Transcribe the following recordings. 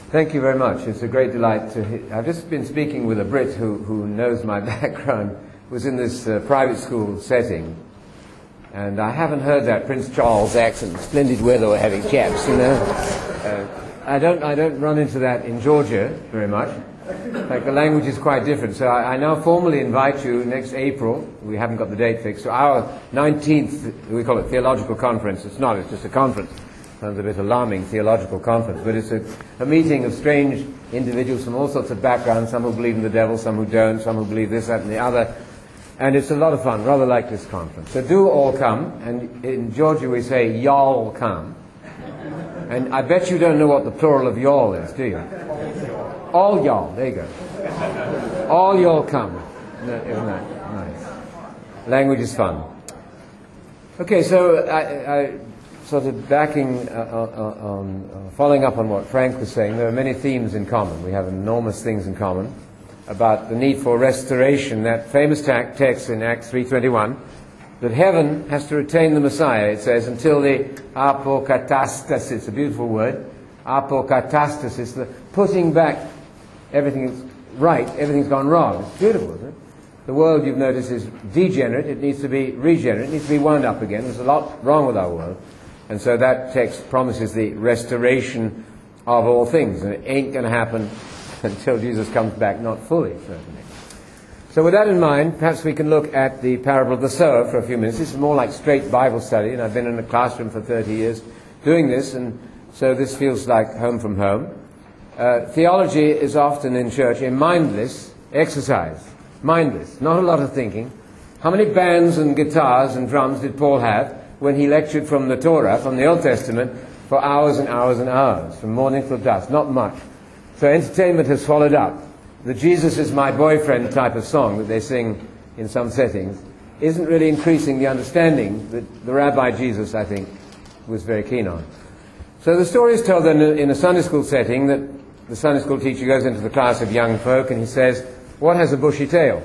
Thank you very much. It's a great delight to hear. I've just been speaking with a Brit who knows my background, was in this private school setting, and I haven't heard that Prince Charles accent. Splendid weather we're having, chaps, you know. I don't run into that in Georgia very much. In fact, the language is quite different. So I now formally invite you next April, we haven't got the date fixed, to our 19th, we call it Theological Conference. It's not, it's just a conference. Sounds a bit alarming, theological conference, but it's a meeting of strange individuals from all sorts of backgrounds, some who believe in the devil, some who don't, some who believe this, that and the other. And it's a lot of fun, rather like this conference. So do all come, and in Georgia we say, y'all come. And I bet you don't know what the plural of y'all is, do you? All y'all, there you go. All y'all come. Isn't that nice? Language is fun. Okay, so I sort of backing following up on what Frank was saying, there are many themes in common. We have enormous things in common about the need for restoration. That famous text in Acts 3:21, that heaven has to retain the Messiah, it says, until the apokatastasis, a beautiful word, apokatastasis, the putting back everything is right, everything's gone wrong. It's beautiful, isn't it? The world, you've noticed, is degenerate. It needs to be regenerate. It needs to be wound up again. There's a lot wrong with our world. And so that text promises the restoration of all things. And it ain't going to happen until Jesus comes back, not fully, certainly. So with that in mind, perhaps we can look at the parable of the sower for a few minutes. This is more like straight Bible study, and I've been in a classroom for 30 years doing this, and so this feels like home from home. Theology is often in church a mindless exercise. Mindless, not a lot of thinking. How many bands and guitars and drums did Paul have when he lectured from the Torah, from the Old Testament, for hours and hours and hours, from morning till dusk? Not much. So entertainment has followed up. The Jesus is my boyfriend type of song that they sing in some settings isn't really increasing the understanding that the Rabbi Jesus, I think, was very keen on. So the story is told in a Sunday school setting that the Sunday school teacher goes into the class of young folk and he says, "What has a bushy tail?"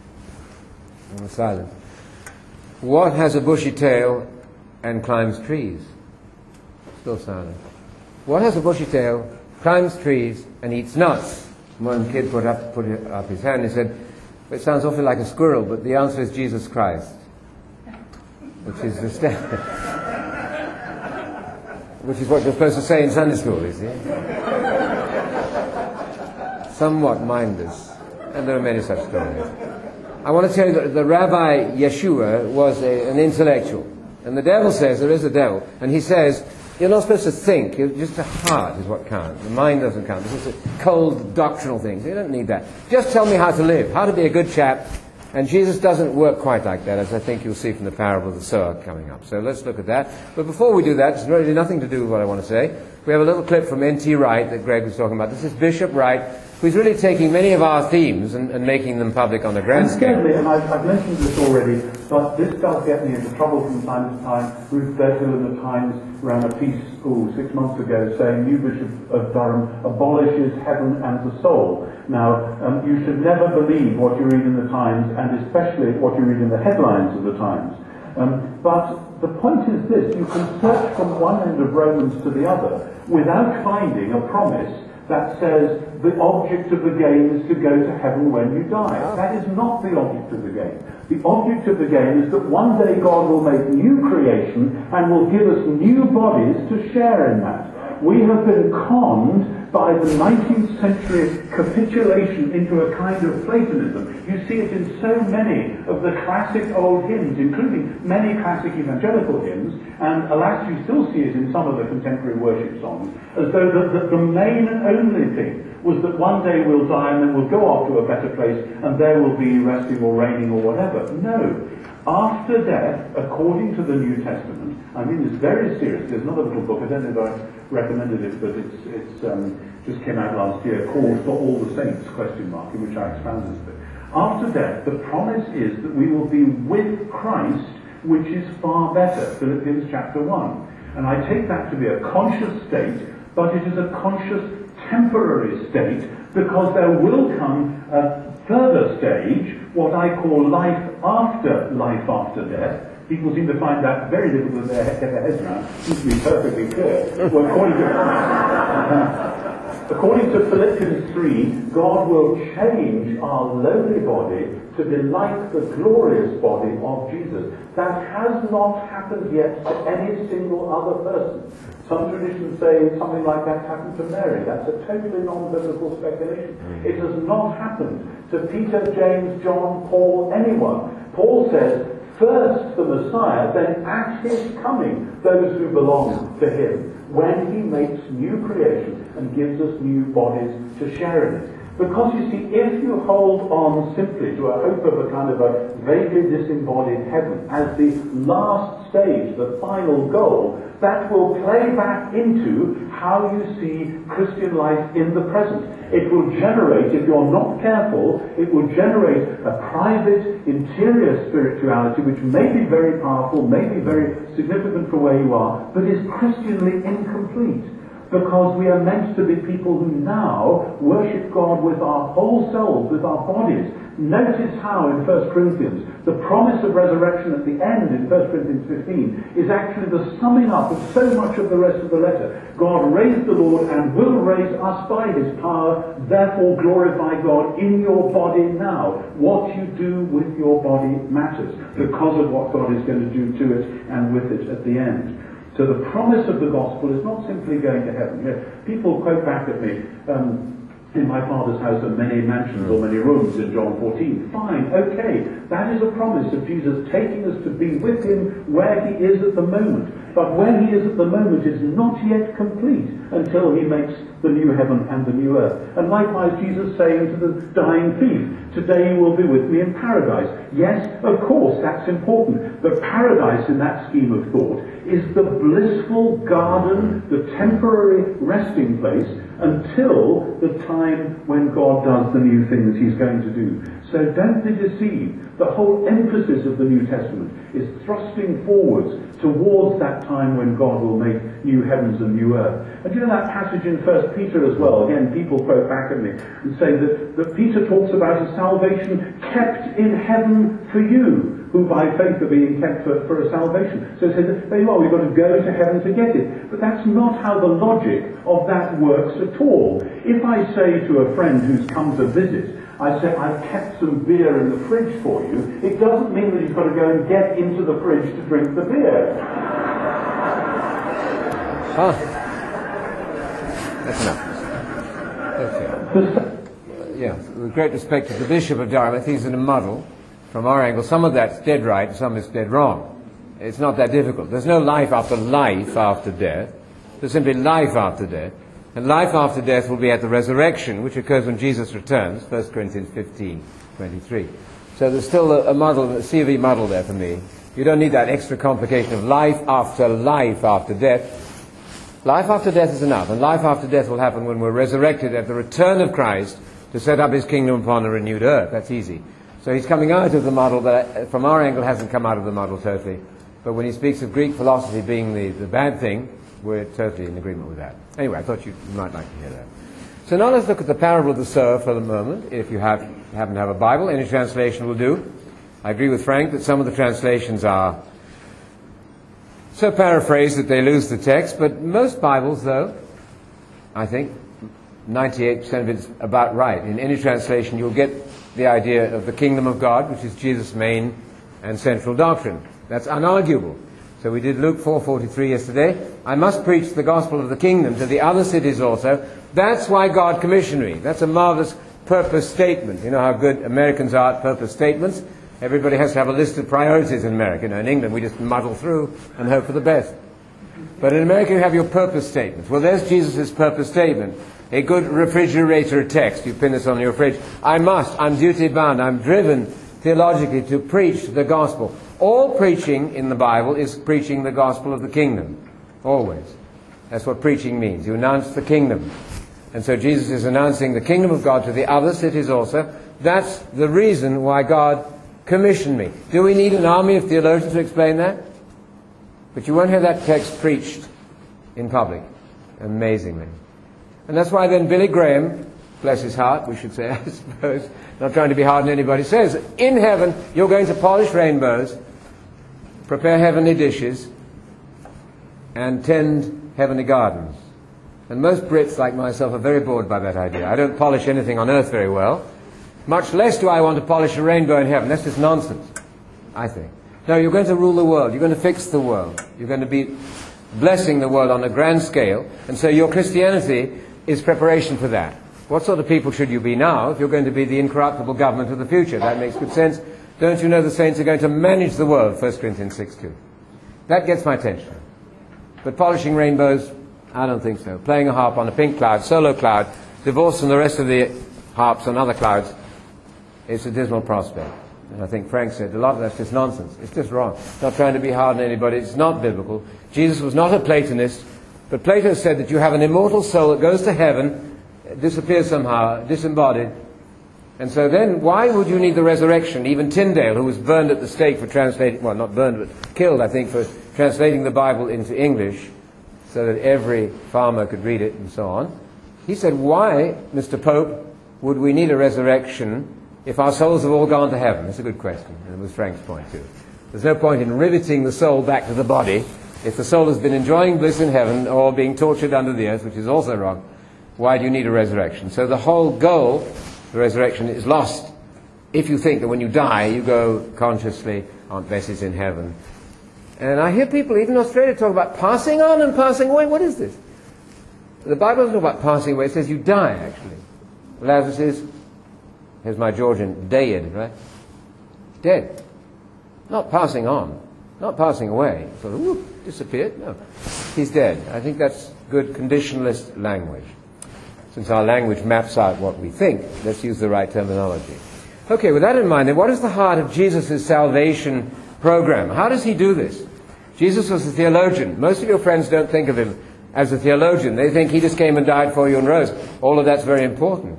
And silence. "What has a bushy tail and climbs trees?" Still silent. "What has a bushy tail, climbs trees, and eats nuts?" One kid put up his hand and he said, "It sounds awfully like a squirrel, but the answer is Jesus Christ," which is the standard. Which is what you're supposed to say in Sunday school, you see. Somewhat mindless. And there are many such stories. I want to tell you that the Rabbi Yeshua was an intellectual. And the devil says there is a devil. And he says, you're not supposed to think. Just the heart is what counts. The mind doesn't count. This is cold doctrinal things. You don't need that. Just tell me how to live, how to be a good chap. And Jesus doesn't work quite like that, as I think you'll see from the parable of the sower coming up. So let's look at that. But before we do that, it's really nothing to do with what I want to say. We have a little clip from N.T. Wright that Greg was talking about. This is Bishop Wright, who's really taking many of our themes and making them public on a grand scale. And I've mentioned this already, but this does get me into trouble from time to time. Ruth Bedhill in the Times ran a piece 6 months ago saying new Bishop of Durham abolishes heaven and the soul. Now, you should never believe what you read in the Times, and especially what you read in the headlines of the Times. But the point is this: you can search from one end of Romans to the other without finding a promise that says the object of the game is to go to heaven when you die. That is not the object of the game. The object of the game is that one day God will make new creation and will give us new bodies to share in that. We have been conned by the 19th century capitulation into a kind of Platonism. You see it in so many of the classic old hymns, including many classic evangelical hymns, and alas, you still see it in some of the contemporary worship songs, as though the main and only thing was that one day we'll die and then we'll go off to a better place and there will be resting or reigning or whatever. No. After death, according to the New Testament, I mean this very seriously. There's another little book, I don't know if I recommended it, but it's just came out last year, called For All the Saints, in which I expand this bit. After death, the promise is that we will be with Christ, which is far better, Philippians chapter 1. And I take that to be a conscious state, but it is a conscious temporary state, because there will come a further stage, what I call life after death. People seem to find that very difficult to get their heads around. It seems to be perfectly clear. Well, according to According to Philippians 3, God will change our lowly body to be like the glorious body of Jesus. That has not happened yet to any single other person. Some traditions say something like that happened to Mary. That's a totally non-biblical speculation. It has not happened to Peter, James, John, Paul, anyone. Paul says, first the Messiah, then at his coming, those who belong to him, when he makes new creation and gives us new bodies to share in it. Because you see, if you hold on simply to a hope of a kind of a vaguely disembodied heaven as the last stage, the final goal, that will play back into how you see Christian life in the present. It will generate, if you're not careful, it will generate a private, interior spirituality which may be very powerful, may be very significant for where you are, but is Christianly incomplete. Because we are meant to be people who now worship God with our whole selves, with our bodies. Notice how in 1 Corinthians, the promise of resurrection at the end in 1 Corinthians 15 is actually the summing up of so much of the rest of the letter. God raised the Lord and will raise us by his power, therefore glorify God in your body now. What you do with your body matters because of what God is going to do to it and with it at the end. So the promise of the gospel is not simply going to heaven. People quote back at me, in my Father's house are many mansions or many rooms in John 14. Fine, okay. That is a promise of Jesus taking us to be with him where he is at the moment. But where he is at the moment is not yet complete until he makes the new heaven and the new earth. And likewise Jesus saying to the dying thief, today you will be with me in paradise. Yes, of course, that's important. But paradise in that scheme of thought is the blissful garden, the temporary resting place until the time when God does the new things he's going to do. So don't be deceived. The whole emphasis of the New Testament is thrusting forwards towards that time when God will make new heavens and new earth. And you know that passage in 1 Peter as well? Again, people quote back at me and say that Peter talks about a salvation kept in heaven for you, who by faith are being kept for a salvation. So it says, there you are, we've got to go to heaven to get it. But that's not how the logic of that works at all. If I say to a friend who's come to visit, I say, I've kept some beer in the fridge for you, it doesn't mean that he's got to go and get into the fridge to drink the beer. That's enough. Okay. Yeah, with great respect to the Bishop of Durham, I think he's in a muddle. From our angle, some of that's dead right, some is dead wrong. It's not that difficult. There's no life after death. There's simply life after death. And life after death will be at the resurrection, which occurs when Jesus returns, 1 Corinthians 15:23. So there's still a muddle, a CV muddle there for me. You don't need that extra complication of life after death. Life after death is enough, and life after death will happen when we're resurrected at the return of Christ to set up his kingdom upon a renewed earth. That's easy. So he's coming out of the muddle, but from our angle hasn't come out of the muddle totally. But when he speaks of Greek philosophy being the bad thing, we're totally in agreement with that. Anyway, I thought you might like to hear that. So now let's look at the parable of the sower for the moment. If you happen to have a Bible, any translation will do. I agree with Frank that some of the translations are so paraphrased that they lose the text, but most Bibles, though, I think 98% of it's about right. In any translation, you'll get the idea of the kingdom of God, which is Jesus' main and central doctrine. That's unarguable. So we did Luke 4:43 yesterday. I must preach the gospel of the kingdom to the other cities also. That's why God commissioned me. That's a marvelous purpose statement. You know how good Americans are at purpose statements? Everybody has to have a list of priorities in America. You know, in England, we just muddle through and hope for the best. But in America, you have your purpose statements. Well, there's Jesus' purpose statement. A good refrigerator text. You pin this on your fridge. I'm duty bound, I'm driven theologically to preach the gospel. All preaching in the Bible is preaching the gospel of the kingdom. Always. That's what preaching means. You announce the kingdom. And so Jesus is announcing the kingdom of God to the other cities also. That's the reason why God commissioned me. Do we need an army of theologians to explain that? But you won't hear that text preached in public. Amazingly. And that's why then Billy Graham, bless his heart, we should say, I suppose, not trying to be hard on anybody, says, in heaven, you're going to polish rainbows, prepare heavenly dishes, and tend heavenly gardens. And most Brits, like myself, are very bored by that idea. I don't polish anything on earth very well. Much less do I want to polish a rainbow in heaven. That's just nonsense, I think. No, you're going to rule the world. You're going to fix the world. You're going to be blessing the world on a grand scale. And so your Christianity is preparation for that. What sort of people should you be now if you're going to be the incorruptible government of the future? That makes good sense. Don't you know the saints are going to manage the world, 1 Corinthians 6:2. That gets my attention. But polishing rainbows, I don't think so. Playing a harp on a pink cloud, solo cloud, divorced from the rest of the harps on other clouds, it's a dismal prospect. And I think Frank said a lot of that's just nonsense. It's just wrong. Not trying to be hard on anybody. It's not biblical. Jesus was not a Platonist, but Plato said that you have an immortal soul that goes to heaven, disappears somehow, disembodied. And so then, why would you need the resurrection? Even Tyndale, who was burned at the stake for translating, well, not burned, but killed, I think, for translating the Bible into English so that every farmer could read it and so on. He said, why, Mr. Pope, would we need a resurrection if our souls have all gone to heaven? That's a good question, and it was Frank's point too. There's no point in riveting the soul back to the body if the soul has been enjoying bliss in heaven or being tortured under the earth, which is also wrong. Why do you need a resurrection? So the whole goal, the resurrection, is lost if you think that when you die you go consciously, Aunt Bessie's in heaven. And I hear people, even in Australia, talk about passing on and passing away. What is this? The Bible doesn't talk about passing away. It says you die, actually. Lazarus is, here's my Georgian, dead, right? Dead. Not passing on. Not passing away. Sort of, whoop, disappeared. No. He's dead. I think that's good conditionalist language. Since our language maps out what we think, let's use the right terminology. Okay, with that in mind, then, what is the heart of Jesus' salvation program? How does he do this? Jesus was a theologian. Most of your friends don't think of him as a theologian. They think he just came and died for you and rose. All of that's very important.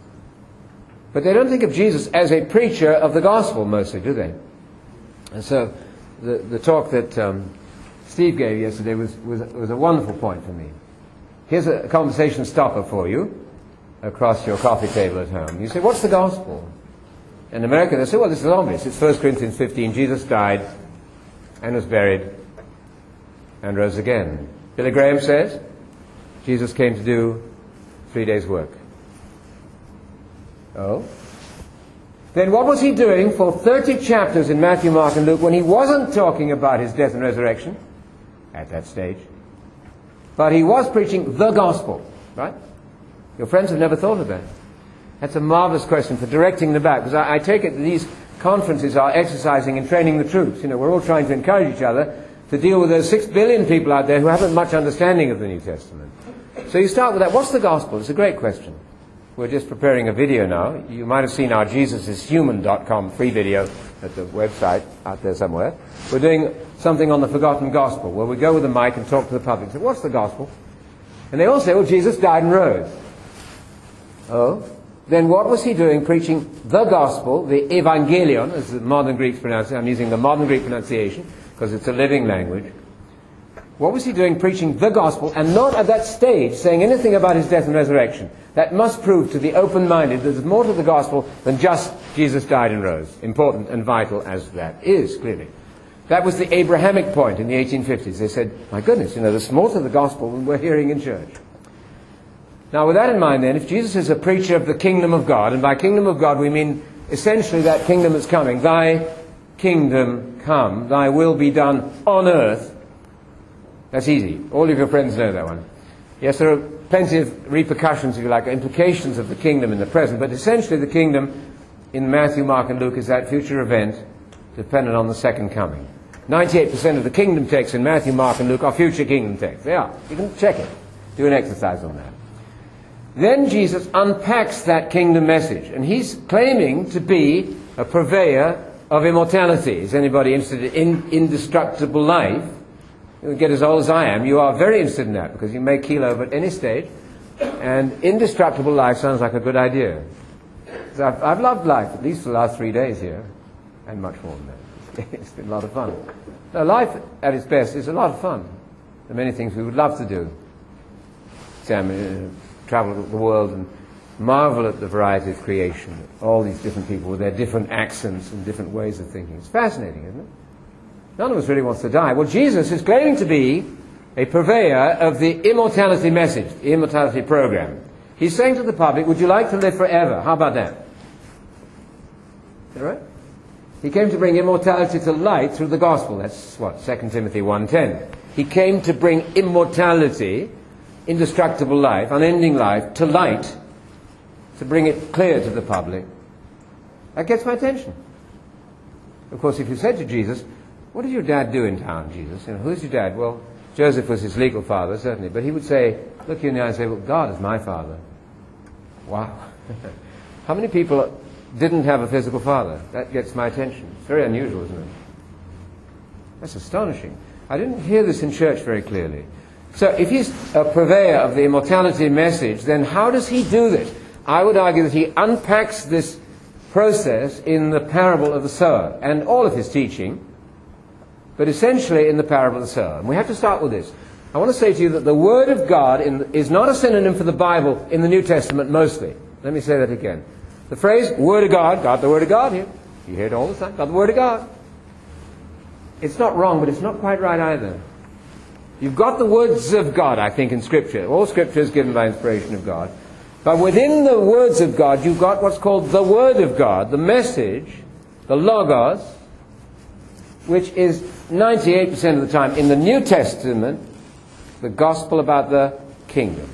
But they don't think of Jesus as a preacher of the gospel, mostly, do they? And so the talk that Steve gave yesterday was a wonderful point for me. Here's a conversation stopper for you across your coffee table at home. You say, what's the gospel? In America, they say, well, this is obvious. It's 1 Corinthians 15. Jesus died and was buried and rose again. Billy Graham says, Jesus came to do 3 days' work. Oh? Then what was he doing for 30 chapters in Matthew, Mark, and Luke when he wasn't talking about his death and resurrection at that stage? But he was preaching the gospel, right? Your friends have never thought of that. That's a marvelous question for directing them back, because I take it that these conferences are exercising and training the troops. You know, we're all trying to encourage each other to deal with those 6 billion people out there who haven't much understanding of the New Testament. So you start with that. What's the gospel? It's a great question. We're just preparing a video now. You might have seen our JesusIsHuman.com free video at the website out there somewhere. We're doing something on the forgotten gospel, where we go with a mic and talk to the public. So what's the gospel? And they all say, well, Jesus died and rose. Oh? Then what was he doing preaching the gospel, the evangelion, as the modern Greeks pronounce it? I'm using the modern Greek pronunciation because it's a living language. What was he doing preaching the gospel and not at that stage saying anything about his death and resurrection? That must prove to the open-minded that there's more to the gospel than just Jesus died and rose, important and vital as that is, clearly. That was the Abrahamic point in the 1850s. They said, my goodness, you know, there's more to the gospel than we're hearing in church. Now, with that in mind, then, if Jesus is a preacher of the kingdom of God, and by kingdom of God we mean essentially that kingdom that's coming, thy kingdom come, thy will be done on earth, that's easy. All of your friends know that one. Yes, there are plenty of repercussions, if you like, implications of the kingdom in the present, but essentially the kingdom in Matthew, Mark, and Luke is that future event dependent on the second coming. 98% of the kingdom texts in Matthew, Mark, and Luke are future kingdom texts. They are. You can check it. Do an exercise on that. Then Jesus unpacks that kingdom message, and he's claiming to be a purveyor of immortality. Is anybody interested in indestructible life? You get as old as I am. You are very interested in that, because you may keel over at any stage, and indestructible life sounds like a good idea. So I've loved life, at least for the last 3 days here, and much more than that. It's been a lot of fun. Now, life at its best is a lot of fun. There are many things we would love to do. Sam, travel the world and marvel at the variety of creation. All these different people with their different accents and different ways of thinking. It's fascinating, isn't it? None of us really wants to die. Well, Jesus is claiming to be a purveyor of the immortality message, the immortality program. He's saying to the public, would you like to live forever? How about that? Is that right? He came to bring immortality to light through the gospel. That's what, 2 Timothy 1:10. He came to bring immortality, indestructible life, unending life, to light, to bring it clear to the public. That gets my attention. Of course, if you said to Jesus, what did your dad do in town, Jesus? You know, who's your dad? Well, Joseph was his legal father, certainly. But he would say, look you in the eye and say, well, God is my father. Wow. How many people didn't have a physical father? That gets my attention. It's very unusual, isn't it? That's astonishing. I didn't hear this in church very clearly. So if he's a purveyor of the immortality message, then how does he do this? I would argue that he unpacks this process in the parable of the sower and all of his teaching, but essentially in the parable of the sower. And we have to start with this. I want to say to you that the Word of God is not a synonym for the Bible in the New Testament mostly. Let me say that again. The phrase, Word of God, got the Word of God here. You hear it all the time, got the Word of God. It's not wrong, but it's not quite right either. You've got the words of God, I think, in Scripture. All Scripture is given by inspiration of God. But within the words of God, you've got what's called the Word of God, the message, the Logos, which is 98% of the time in the New Testament, the gospel about the kingdom.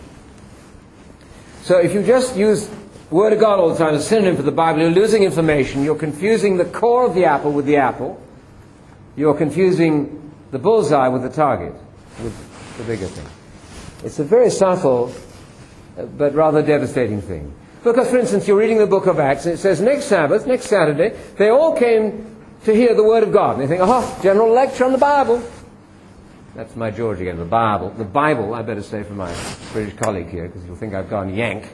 So if you just use Word of God all the time as a synonym for the Bible, you're losing information. You're confusing the core of the apple with the apple. You're confusing the bullseye with the target, with the bigger thing. It's a very subtle but rather devastating thing. Because, for instance, you're reading the book of Acts, and it says next Sabbath, next Saturday, they all came to hear the Word of God. And they think, oh, general lecture on the Bible. That's my George again, the Bible. The Bible, I better say for my British colleague here, because he'll think I've gone Yank.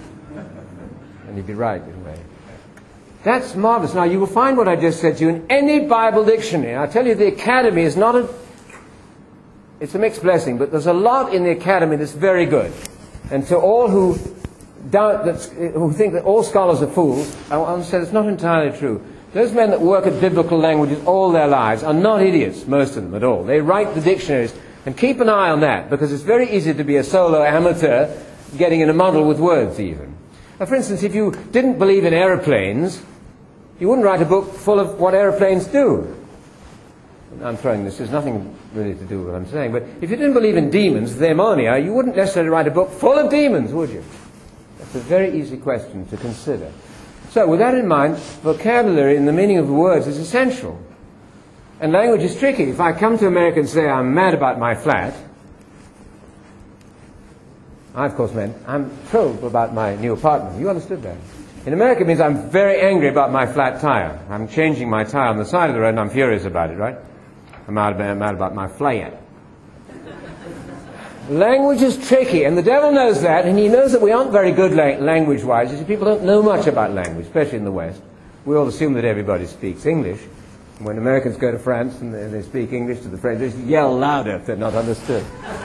And he'd be right, in a way. That's marvelous. Now, you will find what I just said to you in any Bible dictionary. I tell you, the Academy is not it's a mixed blessing, but there's a lot in the Academy that's very good. And to all who doubt who think that all scholars are fools, I want to say it's not entirely true. Those men that work at biblical languages all their lives are not idiots, most of them at all. They write the dictionaries, and keep an eye on that, because it's very easy to be a solo amateur getting in a muddle with words even. Now, for instance, if you didn't believe in aeroplanes, you wouldn't write a book full of what aeroplanes do. I'm throwing this, there's nothing really to do with what I'm saying, but if you didn't believe in demons, the demonia, you wouldn't necessarily write a book full of demons, would you? That's a very easy question to consider. So, with that in mind, vocabulary in the meaning of the words is essential. And language is tricky. If I come to America and say I'm mad about my flat, I of course meant I'm thrilled about my new apartment. You understood that? In America it means I'm very angry about my flat tire. I'm changing my tire on the side of the road and I'm furious about it, right? I'm mad about my flat. Language is tricky, and the devil knows that, and he knows that we aren't very good language-wise. You see, people don't know much about language, especially in the West. We all assume that everybody speaks English. And when Americans go to France and they speak English to the French, they just yell louder if they're not understood.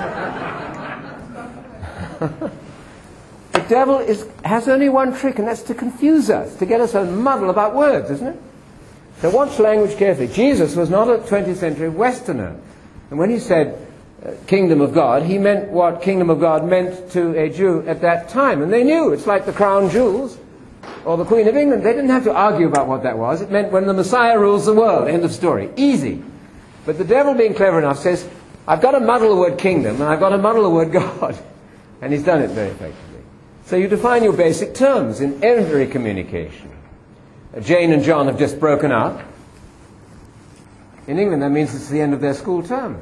The devil has only one trick, and that's to confuse us, to get us a muddle about words, isn't it? So watch language carefully. Jesus was not a 20th century Westerner. And when he said kingdom of God, he meant what kingdom of God meant to a Jew at that time. And they knew. It's like the crown jewels or the Queen of England. They didn't have to argue about what that was. It meant when the Messiah rules the world. End of story. Easy. But the devil, being clever enough, says, I've got to muddle the word kingdom and I've got to muddle the word God. And he's done it very effectively. So you define your basic terms in every communication. Jane and John have just broken up. In England, that means it's the end of their school term.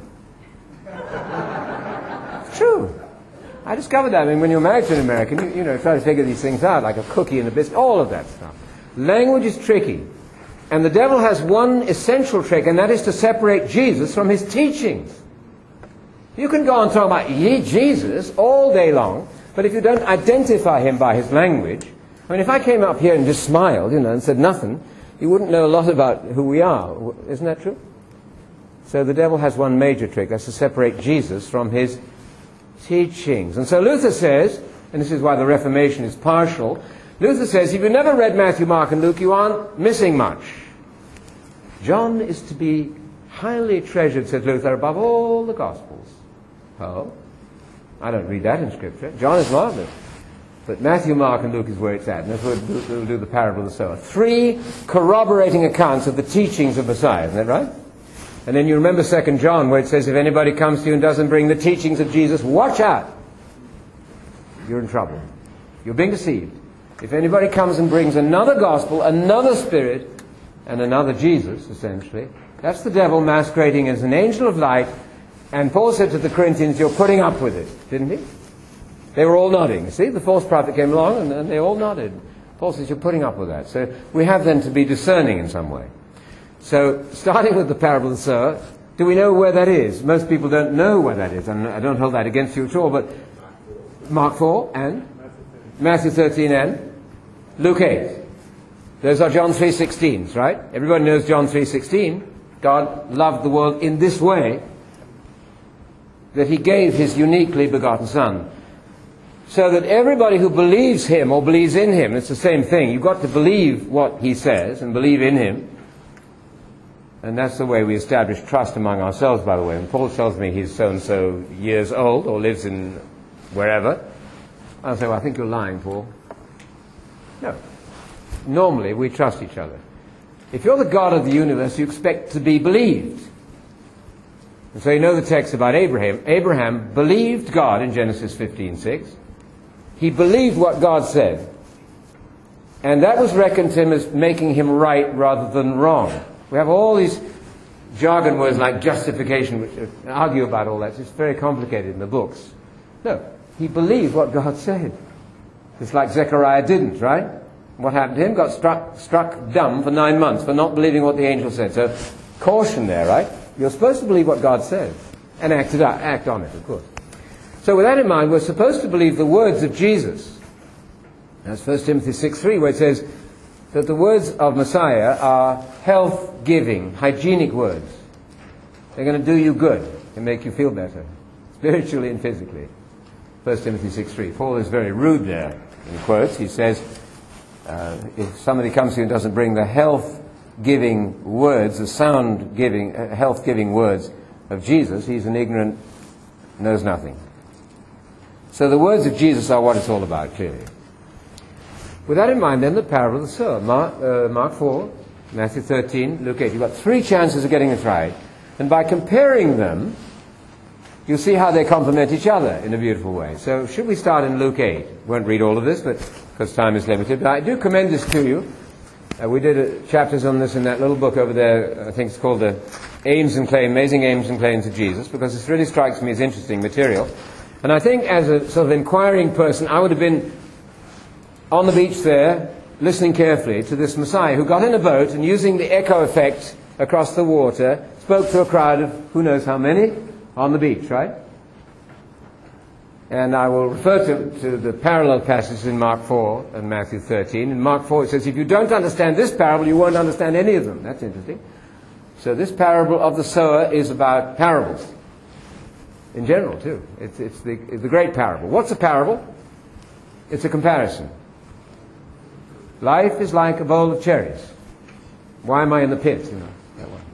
It's true. I discovered that. I mean, when you're married to an American, you try to figure these things out, like a cookie and a biscuit, all of that stuff. Language is tricky. And the devil has one essential trick, and that is to separate Jesus from his teachings. You can go on talking about Jesus all day long, but if you don't identify him by his language, I mean, if I came up here and just smiled, and said nothing, you wouldn't know a lot about who we are. Isn't that true? So the devil has one major trick, that's to separate Jesus from his teachings. And so Luther says, and this is why the Reformation is partial, Luther says, if you've never read Matthew, Mark, and Luke, you aren't missing much. John is to be highly treasured, said Luther, above all the Gospels. Oh, I don't read that in Scripture. John is marvelous. But Matthew, Mark, and Luke is where it's at. And that's where we'll do the parable of the sower. 3 corroborating accounts of the teachings of Messiah. Isn't that right? And then you remember 2 John, where it says, if anybody comes to you and doesn't bring the teachings of Jesus, watch out. You're in trouble. You're being deceived. If anybody comes and brings another gospel, another spirit, and another Jesus, essentially, that's the devil masquerading as an angel of light. And Paul said to the Corinthians, you're putting up with it, didn't he? They were all nodding. See, the false prophet came along and they all nodded. Paul says, you're putting up with that. So we have then to be discerning in some way. So starting with the parable of the sower, do we know where that is? Most people don't know where that is, and I don't hold that against you at all, but Mark 4 and Matthew 13 and Luke 8. Those are John 3:16s, right? Everybody knows John 3:16. God loved the world in this way, that he gave his uniquely begotten Son. So that everybody who believes him or believes in him, it's the same thing. You've got to believe what he says and believe in him. And that's the way we establish trust among ourselves, by the way. When Paul tells me he's so-and-so years old or lives in wherever, I'll say, well, I think you're lying, Paul. No. Normally, we trust each other. If you're the God of the universe, you expect to be believed. And so you know the text about Abraham. Abraham believed God in Genesis 15:6. He believed what God said. And that was reckoned to him as making him right rather than wrong. We have all these jargon words like justification, which argue about all that. It's very complicated in the books. No, he believed what God said. It's like Zechariah didn't, right? What happened to him? Got struck dumb for 9 months for not believing what the angel said. So caution there, right? You're supposed to believe what God says and act on it, of course. So with that in mind, we're supposed to believe the words of Jesus. That's 1 Timothy 6:3, where it says that the words of Messiah are health-giving, hygienic words. They're going to do you good and make you feel better, spiritually and physically. 1 Timothy 6:3. Paul is very rude there in quotes. He says, if somebody comes to you and doesn't bring the health-giving words, the sound-giving, health-giving words of Jesus, he's an ignorant, knows nothing. So the words of Jesus are what it's all about, clearly. With that in mind, then, the parable of the sower. Mark 4, Matthew 13, Luke 8. You've got 3 chances of getting it right. And by comparing them, you'll see how they complement each other in a beautiful way. So should we start in Luke 8? Won't read all of this, but because time is limited. But I do commend this to you. We did chapters on this in that little book over there. I think it's called the Amazing Aims and Claims of Jesus, because this really strikes me as interesting material. And I think as a sort of inquiring person, I would have been on the beach there, listening carefully to this Messiah who got in a boat and using the echo effect across the water, spoke to a crowd of who knows how many on the beach, right? And I will refer to the parallel passages in Mark 4 and Matthew 13. In Mark 4 it says, if you don't understand this parable, you won't understand any of them. That's interesting. So this parable of the sower is about parables. In general, too. It's the great parable. What's a parable? It's a comparison. Life is like a bowl of cherries. Why am I in the pit? You know, that one.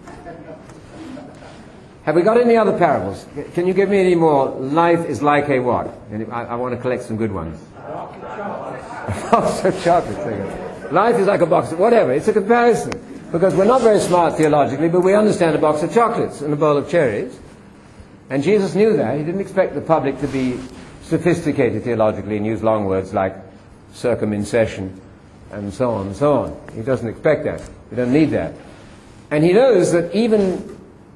Have we got any other parables? Can you give me any more? Life is like a what? I want to collect some good ones. A box of chocolates. Life is like a box of whatever. It's a comparison. Because we're not very smart theologically, but we understand a box of chocolates and a bowl of cherries. And Jesus knew that. He didn't expect the public to be sophisticated theologically and use long words like circumcision and so on and so on. He doesn't expect that. We don't need that. And he knows that even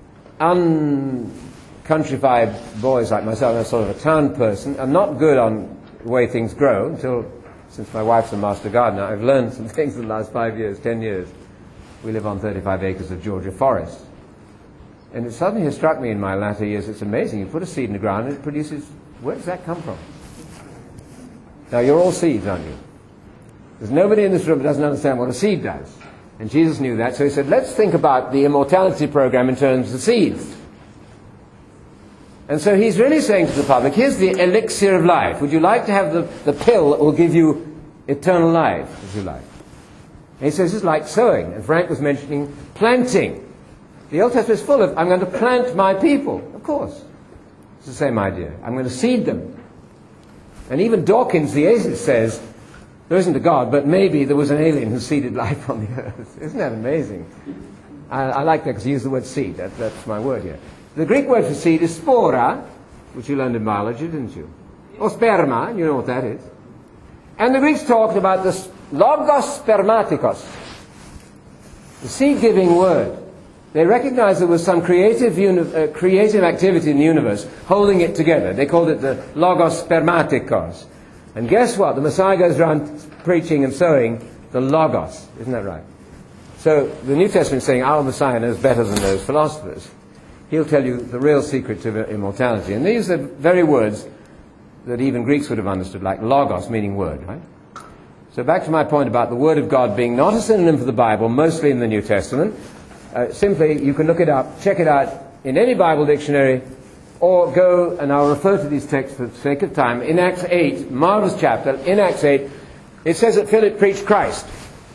uncountrified boys like myself, I'm sort of a town person, are not good on the way things grow since my wife's a master gardener, I've learned some things in the last 5 years, 10 years. We live on 35 acres of Georgia forest. And it suddenly has struck me in my latter years, it's amazing. You put a seed in the ground and it produces, where does that come from? Now you're all seeds, aren't you? There's nobody in this room that doesn't understand what a seed does. And Jesus knew that, so he said, let's think about the immortality program in terms of seeds. And so he's really saying to the public, here's the elixir of life. Would you like to have the pill that will give you eternal life, if you like? And he says it's like sowing. And Frank was mentioning planting. The Old Testament is full of, I'm going to plant my people. Of course. It's the same idea. I'm going to seed them. And even Dawkins, the atheist, says, there isn't a God, but maybe there was an alien who seeded life on the earth. Isn't that amazing? I like that because he used the word seed. That's my word here. The Greek word for seed is spora, which you learned in biology, didn't you? Or sperma, you know what that is. And the Greeks talked about this logos spermatikos, the seed-giving word. They recognized there was some creative activity in the universe holding it together. They called it the logos spermatikos. And guess what? The Messiah goes around preaching and sowing the logos. Isn't that right? So the New Testament is saying our Messiah knows better than those philosophers. He'll tell you the real secret to immortality. And these are very words that even Greeks would have understood, like logos, meaning word, right? So back to my point about the Word of God being not a synonym for the Bible, mostly in the New Testament. Simply, you can look it up, check it out in any Bible dictionary, or go, and I'll refer to these texts for the sake of time, in Acts 8, marvelous chapter, in Acts 8, it says that Philip preached Christ.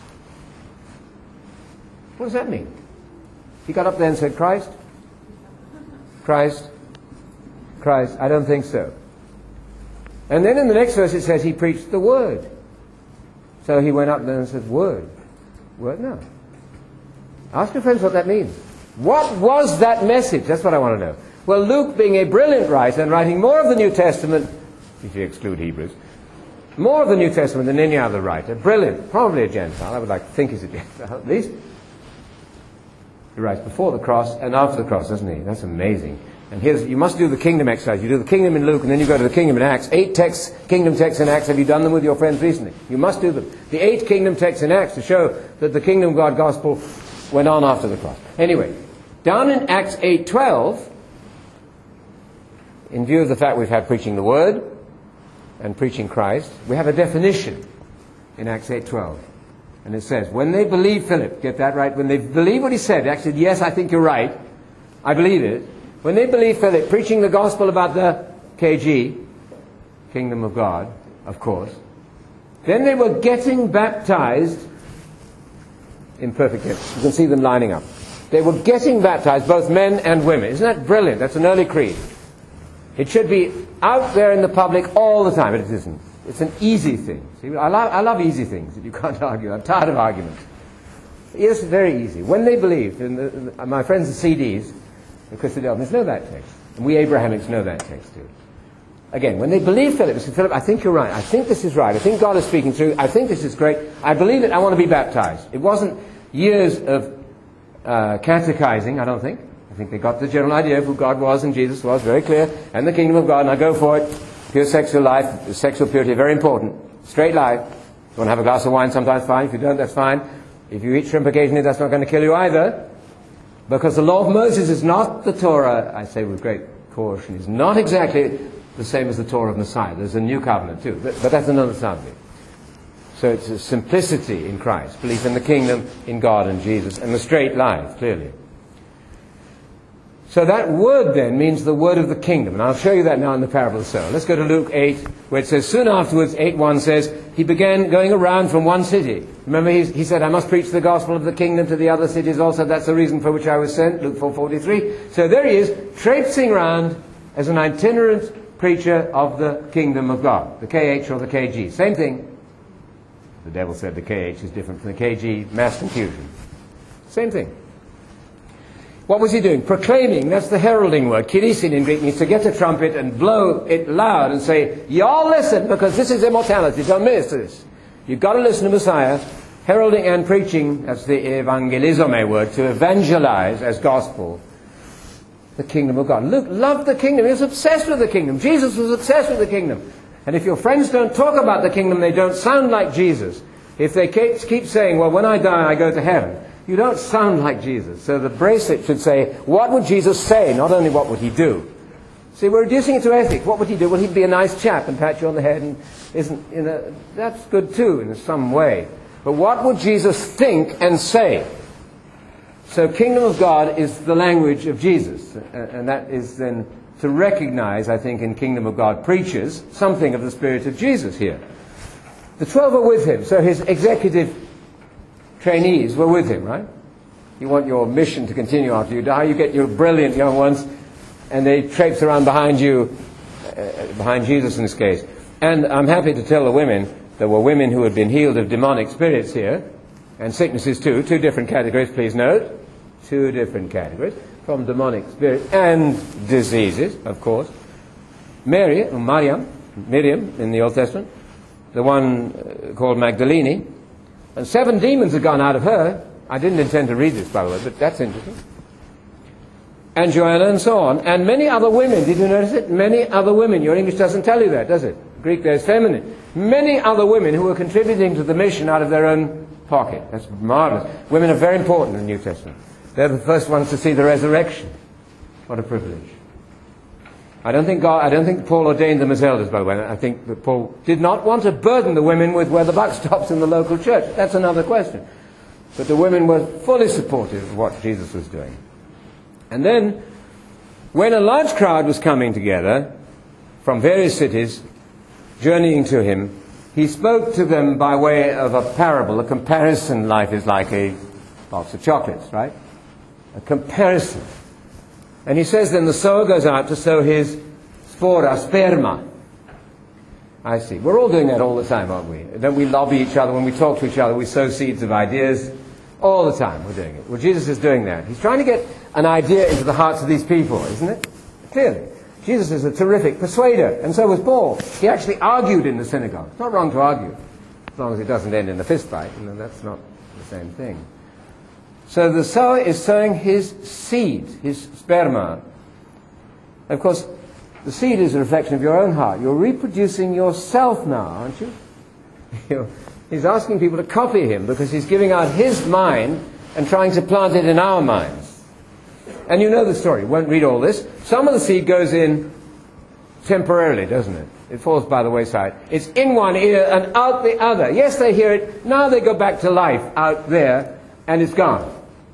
What does that mean? He got up there and said, Christ? Christ? Christ? I don't think so. And then in the next verse it says he preached the Word. So he went up there and said, Word? Word? No. Ask your friends what that means. What was that message? That's what I want to know. Well, Luke, being a brilliant writer and writing more of the New Testament, if you exclude Hebrews, more of the New Testament than any other writer, brilliant, probably a Gentile, I would like to think he's a Gentile at least. He writes before the cross and after the cross, doesn't he? That's amazing. And you must do the kingdom exercise. You do the kingdom in Luke, and then you go to the kingdom in Acts. 8 texts, kingdom texts in Acts. Have you done them with your friends recently? You must do them. The 8 kingdom texts in Acts to show that the kingdom of God gospel went on after the cross. Anyway, down in Acts 8:12, in view of the fact we've had preaching the Word and preaching Christ, we have a definition in Acts 8:12. And it says, when they believed Philip, get that right? When they believed what he said, they actually said, yes, I think you're right. I believe it. When they believed Philip preaching the gospel about the KG, kingdom of God, of course, then they were getting baptized in perfect tense. You can see them lining up. They were getting baptized, both men and women. Isn't that brilliant? That's an early creed. It should be out there in the public all the time, but it isn't. It's an easy thing. See, I love easy things that you can't argue. I'm tired of arguments. Yes, very easy. When they believed, and my friends the CDs, the Christadelphians know that text. And we Abrahamics know that text too. Again, when they believed Philip, they said, Philip, I think you're right. I think this is right. I think God is speaking through. I think this is great. I believe it. I want to be baptized. It wasn't years of catechizing, I don't think. I think they got the general idea of who God was and Jesus was, very clear, and the kingdom of God, and I go for it. Pure sexual life, sexual purity, very important. Straight life. If you want to have a glass of wine, sometimes fine. If you don't, that's fine. If you eat shrimp occasionally, that's not going to kill you either. Because the law of Moses is not the Torah, I say with great caution, is not exactly the same as the Torah of Messiah. There's a new covenant too, but that's another subject. So it's a simplicity in Christ, belief in the kingdom, in God and Jesus, and the straight life, clearly. So that word then means the word of the kingdom, and I'll show you that now in the parable of the sower. Let's go to Luke 8, where it says, soon afterwards, 8:1 says, he began going around from one city. Remember, he said, I must preach the gospel of the kingdom to the other cities also. That's the reason for which I was sent, Luke 4:43. So there he is, traipsing around as an itinerant preacher of the kingdom of God, the KH or the KG. Same thing. The devil said the KH is different from the KG, mass confusion. Same thing. What was he doing? Proclaiming. That's the heralding word. Kirisin in Greek means to get a trumpet and blow it loud and say, y'all listen, because this is immortality. Don't miss this. You've got to listen to Messiah. Heralding and preaching, that's the evangelizome word, to evangelize as gospel the kingdom of God. Luke loved the kingdom. He was obsessed with the kingdom. Jesus was obsessed with the kingdom. And if your friends don't talk about the kingdom, they don't sound like Jesus. If they keep saying, well, when I die, I go to heaven, you don't sound like Jesus. So the bracelet should say, what would Jesus say? Not only what would he do. See, we're reducing it to ethics. What would he do? Well, he'd be a nice chap and pat you on the head, and that's good too in some way. But what would Jesus think and say? So kingdom of God is the language of Jesus. And that is then to recognize, I think, in kingdom of God preachers, something of the spirit of Jesus here. The 12 are with him. So his executive trainees were with him, right? You want your mission to continue after you die. You get your brilliant young ones and they traipse around behind you, behind Jesus in this case. And I'm happy to tell the women, there were women who had been healed of demonic spirits here, and sicknesses too, 2 different categories, please note, 2 different categories, from demonic spirits and diseases, of course. Miriam in the Old Testament, the one called Magdalene, and 7 demons had gone out of her. I didn't intend to read this, by the way, but that's interesting. And Joanna and so on, and many other women. Did you notice it? Many other women. Your English doesn't tell you that, does it? Greek there's feminine. Many other women who were contributing to the mission out of their own pocket. That's marvelous. Women are very important in the New Testament. They're the first ones to see the resurrection. What a privilege. I don't think Paul ordained them as elders, by the way. I think that Paul did not want to burden the women with where the buck stops in the local church. That's another question. But the women were fully supportive of what Jesus was doing. And then, when a large crowd was coming together from various cities, journeying to him, he spoke to them by way of a parable. A comparison. Life is like a box of chocolates, right? A comparison. And he says then the sower goes out to sow his spora, sperma. I see. We're all doing that all the time, aren't we? Don't we lobby each other when we talk to each other? We sow seeds of ideas. All the time we're doing it. Well, Jesus is doing that. He's trying to get an idea into the hearts of these people, isn't it? Clearly. Jesus is a terrific persuader, and so was Paul. He actually argued in the synagogue. It's not wrong to argue, as long as it doesn't end in a fist fight, and that's not the same thing. So the sower is sowing his seed, his sperma. Of course, the seed is a reflection of your own heart. You're reproducing yourself now, aren't you? He's asking people to copy him because he's giving out his mind and trying to plant it in our minds. And you know the story. Won't read all this. Some of the seed goes in temporarily, doesn't it? It falls by the wayside. It's in one ear and out the other. Yes, they hear it. Now they go back to life out there and it's gone.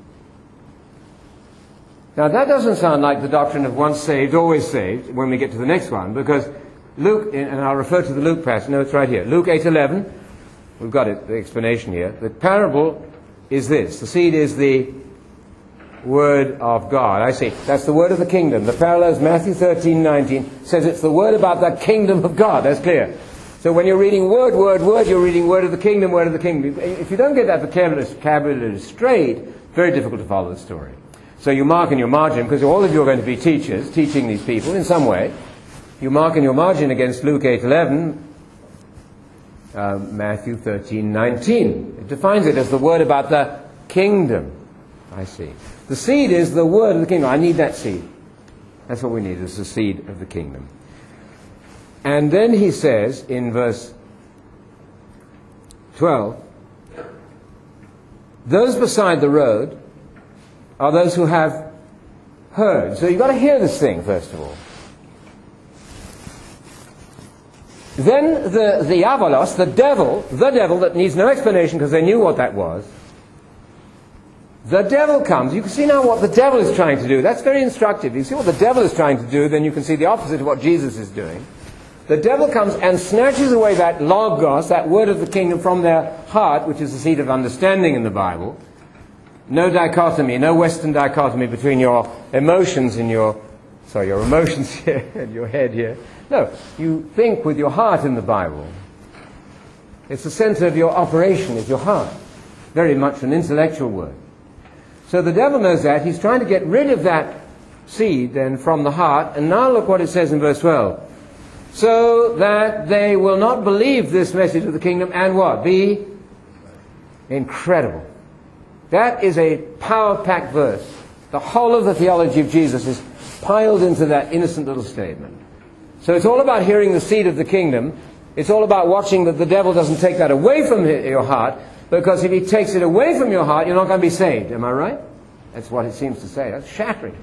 Now that doesn't sound like the doctrine of once saved, always saved when we get to the next one, because Luke, and I'll refer to the Luke passage. No, it's right here. Luke 8:11. We've got it, the explanation here. The parable is this. The seed is the Word of God. I see. That's the Word of the kingdom. The parallel is Matthew 13:19. Says it's the Word about the kingdom of God. That's clear. So when you're reading word, you're reading Word of the kingdom, Word of the kingdom. If you don't get that vocabulary straight, very difficult to follow the story. So you mark in your margin, because all of you are going to be teachers, teaching these people in some way. You mark in your margin against Luke 8:11, Matthew 13:19. It defines it as the word about the kingdom. I see. The seed is the word of the kingdom. I need that seed. That's what we need, is the seed of the kingdom. And then he says in verse 12, those beside the road are those who have heard. So you've got to hear this thing, first of all. Then the avalos, the devil that needs no explanation because they knew what that was, the devil comes. You can see now what the devil is trying to do. That's very instructive. You see what the devil is trying to do, then you can see the opposite of what Jesus is doing. The devil comes and snatches away that logos, that word of the kingdom, from their heart, which is the seat of understanding in the Bible. No dichotomy, no Western dichotomy between your emotions and your emotions here and your head here. No, you think with your heart in the Bible. It's the center of your operation, is your heart. Very much an intellectual word. So the devil knows that. He's trying to get rid of that seed then from the heart. And now look what it says in verse 12. So that they will not believe this message of the kingdom and what? Be incredible. That is a power-packed verse. The whole of the theology of Jesus is piled into that innocent little statement. So it's all about hearing the seed of the kingdom. It's all about watching that the devil doesn't take that away from your heart, because if he takes it away from your heart, you're not going to be saved. Am I right? That's what it seems to say. That's shattering.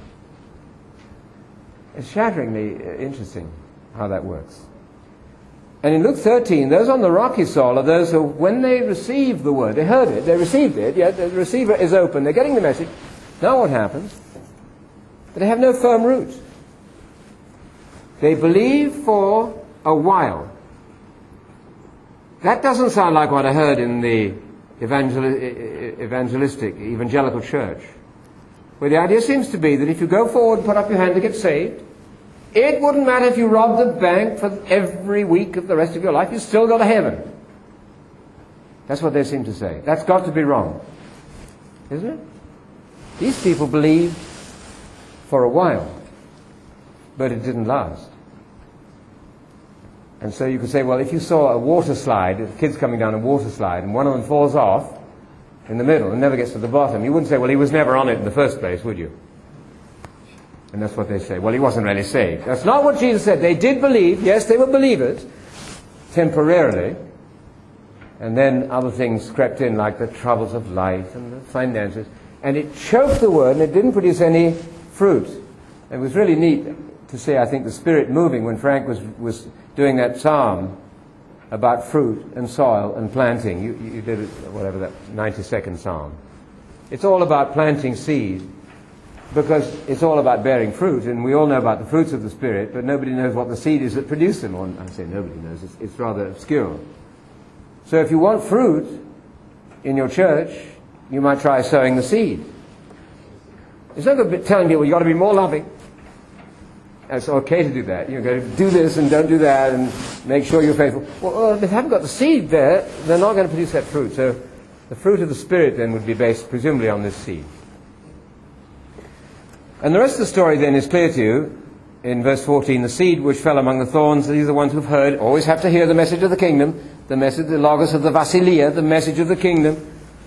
It's shatteringly interesting how that works. And in Luke 13, those on the rocky soil are those who, when they receive the word, they heard it, they received it, yet the receiver is open, they're getting the message. Now what happens? They have no firm root. They believe for a while. That doesn't sound like what I heard in the evangelical church. where the idea seems to be that if you go forward and put up your hand to get saved, it wouldn't matter if you robbed the bank for every week of the rest of your life, you still go to heaven. That's what they seem to say. That's got to be wrong, isn't it? These people believed for a while, but it didn't last. And so you could say, well, if you saw a water slide, kids coming down a water slide, and one of them falls off in the middle and never gets to the bottom, you wouldn't say, well, he was never on it in the first place, would you? And that's what they say. Well, he wasn't really saved. That's not what Jesus said. They did believe. Yes, they were believers, temporarily. And then other things crept in, like the troubles of life and the finances. And it choked the word, and it didn't produce any fruit. It was really neat to see, I think, the Spirit moving when Frank was doing that psalm about fruit and soil and planting. You did it, whatever that 90-second psalm. It's all about planting seed, because it's all about bearing fruit, and we all know about the fruits of the Spirit, but nobody knows what the seed is that produces them. Or, I say nobody knows, it's rather obscure. So if you want fruit in your church, you might try sowing the seed. It's not good telling people, you've got to be more loving. It's okay to do that. You've got to do this and don't do that and make sure you're faithful. Well, if they haven't got the seed there, they're not going to produce that fruit. So the fruit of the Spirit then would be based presumably on this seed. And the rest of the story then is clear to you. In verse 14, the seed which fell among the thorns, these are the ones who've heard, always have to hear the message of the kingdom, the message, the logos of the Vasilia, the message of the kingdom.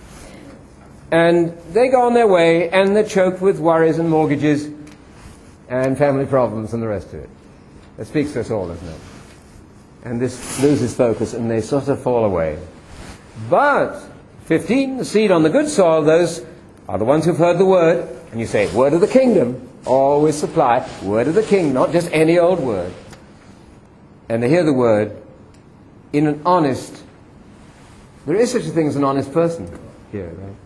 And they go on their way, and they're choked with worries and mortgages and family problems and the rest of it. That speaks to us all, doesn't it? And this loses focus, and they sort of fall away. But 15, the seed on the good soil, those are the ones who've heard the word. And you say, word of the kingdom, always supply, word of the king, not just any old word. And they hear the word in an honest, there is such a thing as an honest person here, right?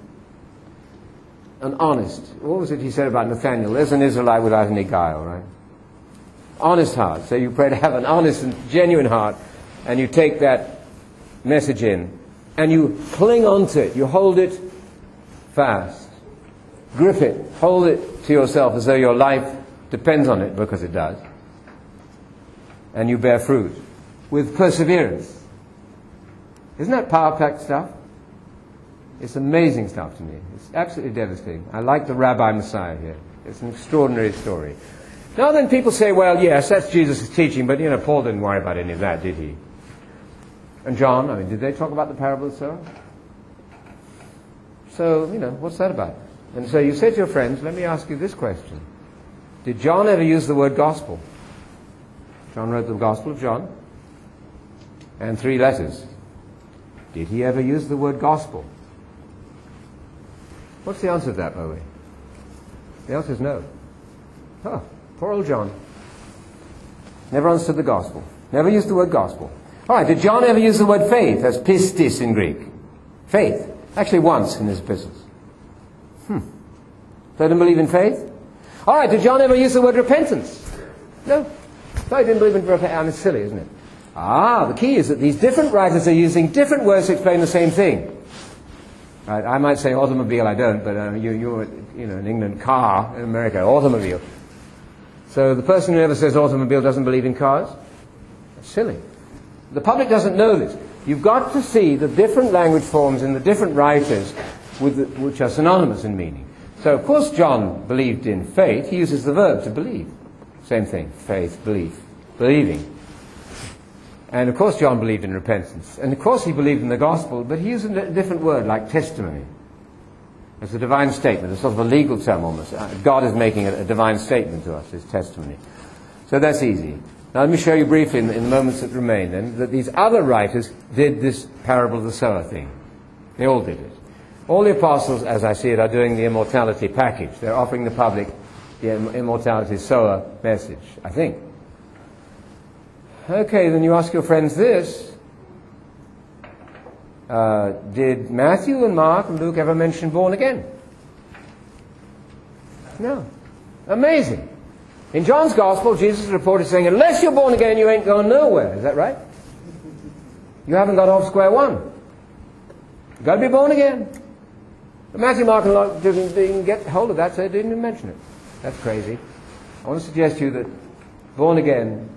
An honest, what was it he said about Nathaniel? There's an Israelite without any guile, right? Honest heart. So you pray to have an honest and genuine heart, and you take that message in, and you cling on to it, you hold it fast. Grip it, hold it to yourself as though your life depends on it, because it does. And you bear fruit with perseverance. Isn't that power-packed stuff? It's amazing stuff to me. It's absolutely devastating. I like the Rabbi Messiah here. It's an extraordinary story. Now then people say, well, yes, that's Jesus' teaching, but, Paul didn't worry about any of that, did he? And John, did they talk about the parable of the sower? So, what's that about? And so you say to your friends, let me ask you this question. Did John ever use the word gospel? John wrote the Gospel of John and 3 letters. Did he ever use the word gospel? What's the answer to that, Bowie? The answer is no. Oh, poor old John. Never understood the gospel. Never used the word gospel. All right, did John ever use the word faith? That's pistis in Greek. Faith. Actually once in his epistles. So they didn't believe in faith? All right, did John ever use the word repentance? No. No, he didn't believe in repentance. It's silly, isn't it? The key is that these different writers are using different words to explain the same thing. Right? I might say automobile, I don't, but you're in England, car, in America, automobile. So the person who ever says automobile doesn't believe in cars? That's silly. The public doesn't know this. You've got to see the different language forms in the different writers which are synonymous in meaning. So, of course, John believed in faith. He uses the verb to believe. Same thing, faith, belief, believing. And, of course, John believed in repentance. And, of course, he believed in the gospel, but he used a different word, like testimony. It's a divine statement, a sort of a legal term almost. God is making a divine statement to us, his testimony. So that's easy. Now, let me show you briefly in the moments that remain, then, that these other writers did this parable of the sower thing. They all did it. All the apostles, as I see it, are doing the immortality package. They're offering the public the immortality sower message, I think. Okay, then you ask your friends this. Did Matthew and Mark and Luke ever mention born again? No. Amazing. In John's Gospel, Jesus is reported saying, unless you're born again, you ain't going nowhere. Is that right? You haven't got off square one. You've got to be born again. But Matthew, Mark, and Luke didn't get hold of that, so they didn't even mention it. That's crazy. I want to suggest to you that born again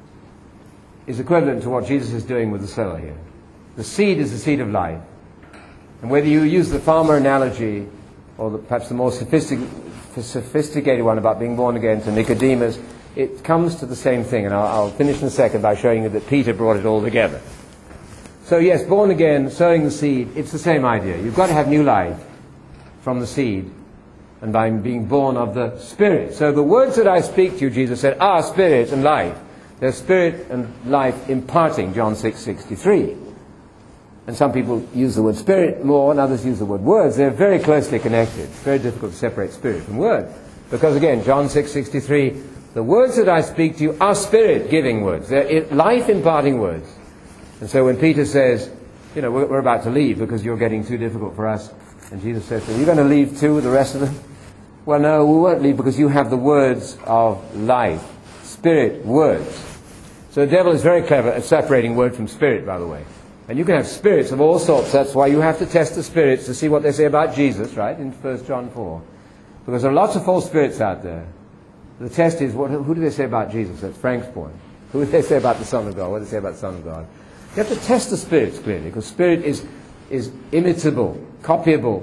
is equivalent to what Jesus is doing with the sower here. The seed is the seed of life. And whether you use the farmer analogy or perhaps the more sophisticated one about being born again to Nicodemus, it comes to the same thing. And I'll finish in a second by showing you that Peter brought it all together. So yes, born again, sowing the seed, it's the same idea. You've got to have new life from the seed and by being born of the Spirit. So the words that I speak to you, Jesus said, are spirit and life. They're spirit and life imparting, John 6:63. And some people use the word spirit more and others use the word words. They're very closely connected. It's very difficult to separate spirit from word. Because again, John 6:63, the words that I speak to you are spirit-giving words. They're life-imparting words. And so when Peter says, you know, we're about to leave because you're getting too difficult for us, and Jesus says, are you going to leave too with the rest of them? Well, no, we won't leave because you have the words of life. Spirit words. So the devil is very clever at separating word from spirit, by the way. And you can have spirits of all sorts. That's why you have to test the spirits to see what they say about Jesus, right, in 1 John 4. Because there are lots of false spirits out there. The test is, who do they say about Jesus? That's Frank's point. Who do they say about the Son of God? What do they say about the Son of God? You have to test the spirits clearly, because spirit is imitable, copyable.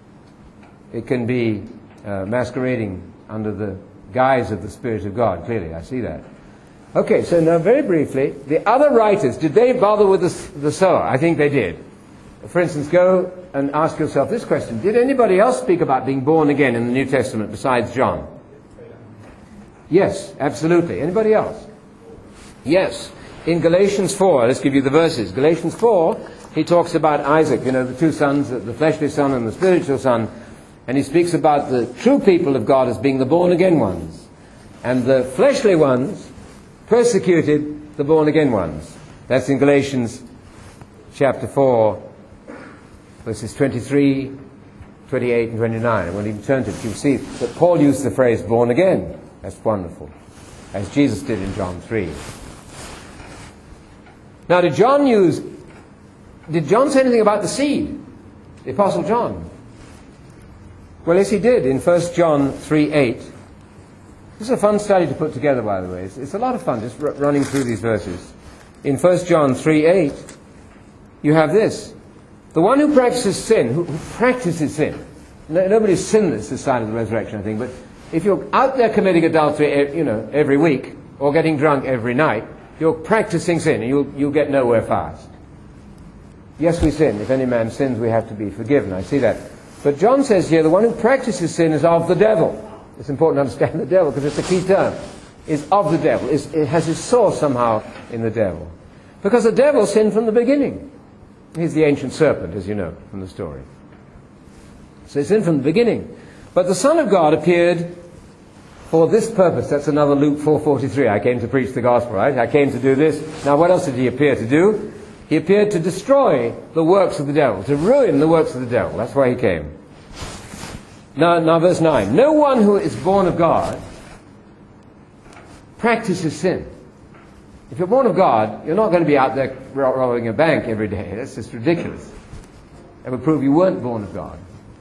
It can be masquerading under the guise of the Spirit of God, clearly. I see that. Okay, so now very briefly, the other writers, did they bother with the sower? I think they did. For instance, go and ask yourself this question. Did anybody else speak about being born again in the New Testament besides John? Yes, absolutely. Anybody else? Yes. In Galatians 4, let's give you the verses. Galatians 4, he talks about Isaac, you know, the two sons, the fleshly son and the spiritual son. And he speaks about the true people of God as being the born-again ones. And the fleshly ones persecuted the born-again ones. That's in Galatians chapter 4, verses 23, 28 and 29. And when you turn to it, you'll see that Paul used the phrase born again. That's wonderful. As Jesus did in John 3. Now, did John say anything about the seed? The Apostle John? Well, yes, he did in 1 John 3:8. This is a fun study to put together, by the way. It's a lot of fun just running through these verses. In 1 John 3:8, you have this. The one who practices sin, who practices sin. Nobody's sinless this side of the resurrection, I think, but if you're out there committing adultery, every week, or getting drunk every night, you're practicing sin, and you'll get nowhere fast. Yes, we sin. If any man sins, we have to be forgiven. I see that. But John says here, the one who practices sin is of the devil. It's important to understand the devil, because it's a key term. Is of the devil. It has its source somehow in the devil. Because the devil sinned from the beginning. He's the ancient serpent, as you know from the story. So he sinned from the beginning. But the Son of God appeared for this purpose. That's another Luke 4:43. I came to preach the gospel, right? I came to do this. Now what else did he appear to do? He appeared to destroy the works of the devil, to ruin the works of the devil. That's why he came. Now verse 9. No one who is born of God practices sin. If you're born of God, you're not going to be out there robbing a bank every day. That's just ridiculous. That would prove you weren't born of God.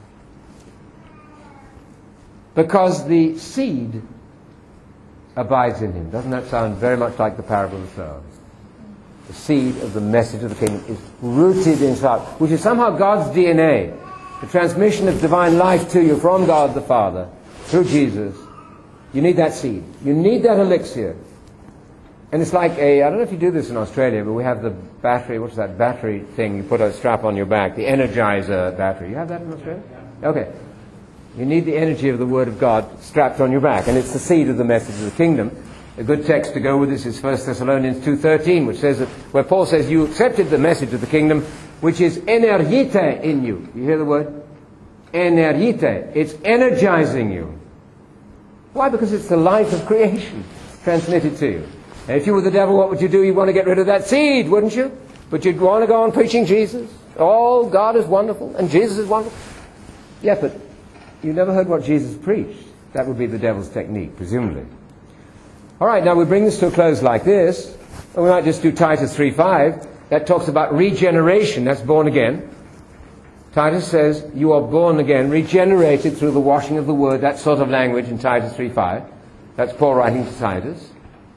Because the seed abides in him. Doesn't that sound very much like the parable of the sower? The seed of the message of the kingdom is rooted inside, which is somehow God's DNA. The transmission of divine life to you from God the Father through Jesus. You need that seed. You need that elixir. And it's like I don't know if you do this in Australia, but we have the battery, what's that battery thing you put a strap on your back, the Energizer battery. You have that in Australia? Okay. You need the energy of the Word of God strapped on your back, and it's the seed of the message of the kingdom. A good text to go with this is 1 Thessalonians 2:13, which says that, where Paul says, you accepted the message of the kingdom, which is energite in you. You hear the word? Energite. It's energizing you. Why? Because it's the life of creation transmitted to you. And if you were the devil, what would you do? You'd want to get rid of that seed, wouldn't you? But you'd want to go on preaching Jesus. Oh, God is wonderful, and Jesus is wonderful. Yeah, but you never heard what Jesus preached. That would be the devil's technique, presumably. All right, now we bring this to a close like this. And we might just do Titus 3:5. That talks about regeneration. That's born again. Titus says, you are born again, regenerated through the washing of the word, that sort of language in Titus 3:5. That's Paul writing to Titus.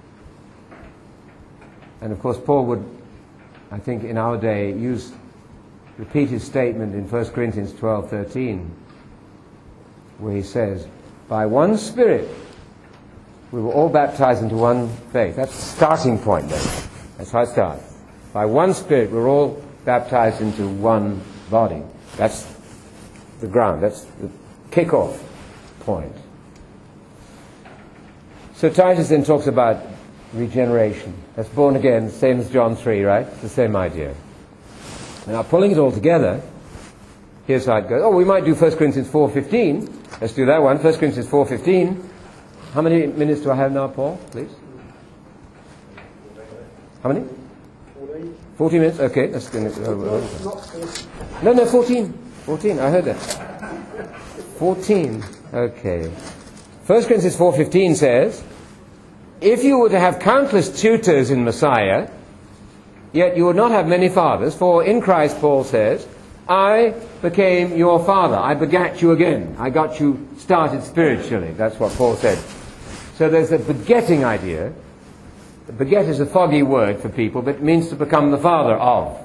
And of course Paul would, I think in our day, repeat his statement in 1 Corinthians 12:13, where he says, by one Spirit we were all baptized into one faith. That's the starting point then. That's how it starts. By one Spirit we're all baptized into one body. That's the ground. That's the kick-off point. So Titus then talks about regeneration. That's born again, same as John 3, right? It's the same idea. Now, pulling it all together, here's how it goes. Oh, we might do 1 Corinthians 4:15. Let's do that one. 1 Corinthians 4:15. How many minutes do I have now, Paul, please? How many? 14 minutes? Okay, that's going to go. No, 14. 14, I heard that. 14. Okay. 1 Corinthians 4:15 says, if you were to have countless tutors in Messiah, yet you would not have many fathers, for in Christ, Paul says, I became your father. I begat you again. I got you started spiritually. That's what Paul said. So there's a begetting idea. Beget is a foggy word for people, but it means to become the father of.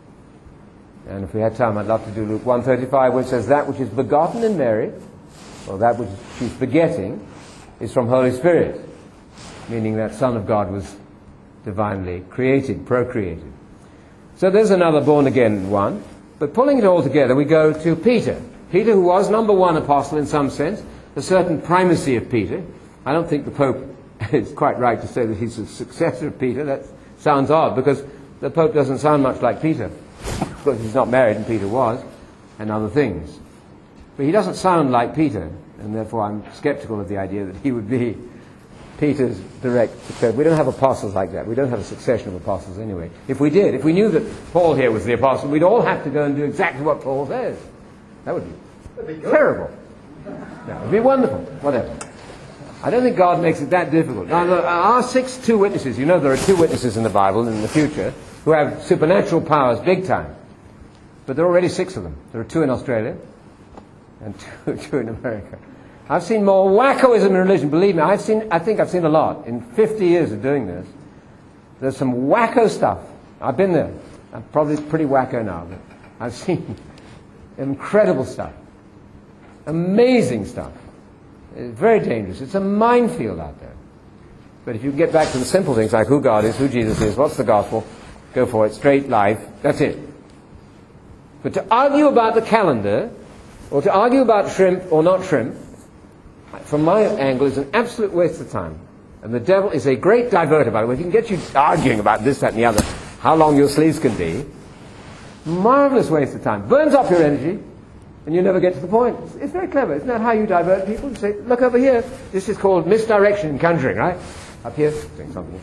And if we had time, I'd love to do Luke 1:35, which says that which is begotten in Mary, or that which she's begetting, is from Holy Spirit, meaning that Son of God was divinely created, procreated. So there's another born-again one. But pulling it all together, we go to Peter. Peter, who was number one apostle in some sense, a certain primacy of Peter. I don't think the Pope is quite right to say that he's a successor of Peter. That sounds odd, because the Pope doesn't sound much like Peter. Because he's not married, and Peter was, and other things. But he doesn't sound like Peter, and therefore I'm skeptical of the idea that he would be Peter's direct successor. We don't have apostles like that. We don't have a succession of apostles anyway. If we did, if we knew that Paul here was the apostle, we'd all have to go and do exactly what Paul says. That would be terrible. That would be wonderful. Whatever. I don't think God makes it that difficult. Now, our 2 witnesses, you know there are 2 witnesses in the Bible in the future who have supernatural powers big time. But there are already 6 of them. There are 2 in Australia and 2 in America. I've seen more wackoism in religion. Believe me, I think I've seen a lot. In 50 years of doing this, there's some wacko stuff. I've been there. I'm probably pretty wacko now, but I've seen incredible stuff. Amazing stuff. It's very dangerous. It's a minefield out there. But if you get back to the simple things like who God is, who Jesus is, what's the gospel, go for it, straight life, that's it. But to argue about the calendar, or to argue about shrimp or not shrimp, from my angle, is an absolute waste of time. And the devil is a great diverter, by the way. If he can get you arguing about this, that, and the other, how long your sleeves can be, marvelous waste of time. Burns up your energy, and you never get to the point. It's very clever. Isn't that how you divert people? You say, look over here. This is called misdirection in conjuring, right? Up here, doing something.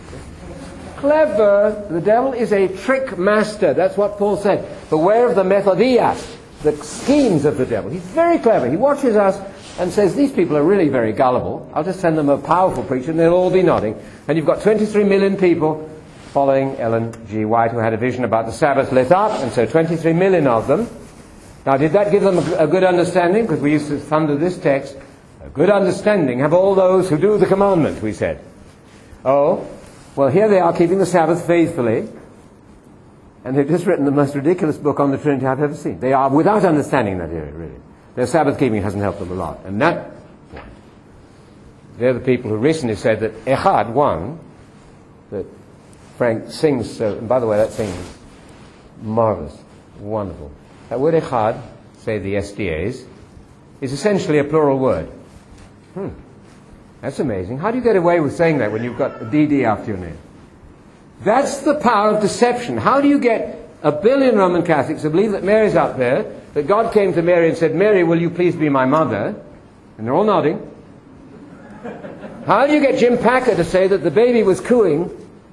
Clever. The devil is a trick master. That's what Paul said. Beware of the methodias, the schemes of the devil. He's very clever. He watches us and says, these people are really very gullible. I'll just send them a powerful preacher and they'll all be nodding. And you've got 23 million people following Ellen G. White, who had a vision about the Sabbath lit up, and so 23 million of them. Now, did that give them a good understanding? Because we used to thunder this text, a good understanding have all those who do the commandment, we said. Oh, well, here they are keeping the Sabbath faithfully, and they've just written the most ridiculous book on the Trinity I've ever seen. They are without understanding that area, really. Their Sabbath keeping hasn't helped them a lot. And that point, they're the people who recently said that Echad, one, that Frank sings so, and by the way, that thing is marvelous, wonderful. That word Echad, say the SDAs, is essentially a plural word. That's amazing. How do you get away with saying that when you've got a DD after your name? That's the power of deception. How do you get 1 billion Roman Catholics to believe that Mary's up there, that God came to Mary and said, Mary, will you please be my mother? And they're all nodding. How do you get Jim Packer to say that the baby was cooing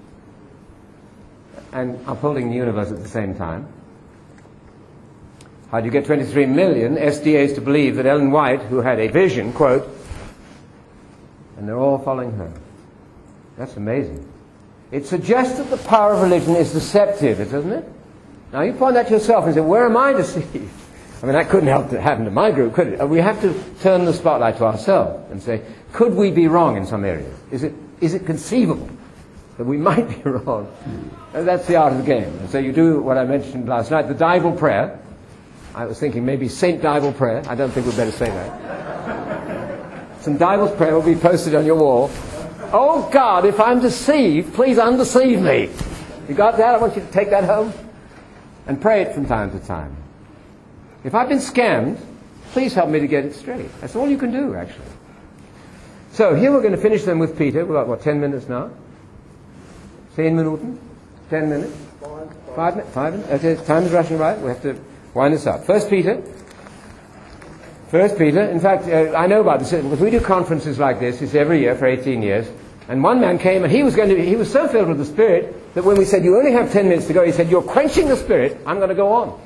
and upholding the universe at the same time? How do you get 23 million SDAs to believe that Ellen White, who had a vision, quote, and they're all following her? That's amazing. It suggests that the power of religion is deceptive, doesn't it? Now you point that to yourself and say, where am I deceived? I mean, that couldn't help to happen to my group, could it? We have to turn the spotlight to ourselves and say, could we be wrong in some areas? Is it conceivable that we might be wrong? And that's the art of the game. And so you do what I mentioned last night, the Dival prayer. I was thinking maybe St. Dival prayer. I don't think we'd better say that. St. Dival's prayer will be posted on your wall. Oh God, if I'm deceived, please undeceive me. You got that? I want you to take that home and pray it from time to time. If I've been scammed, please help me to get it straight. That's all you can do, actually. So here we're going to finish them with Peter. We've got, what, 10 minutes now? 10 minuten? 10 minutes? 5 minutes? 5 minutes? Okay, time is rushing by. We have to wind this up. First Peter. In fact, I know about this, because we do conferences like this. It's every year for 18 years. And one man came, and he was so filled with the Spirit that when we said, you only have 10 minutes to go, he said, you're quenching the Spirit, I'm going to go on.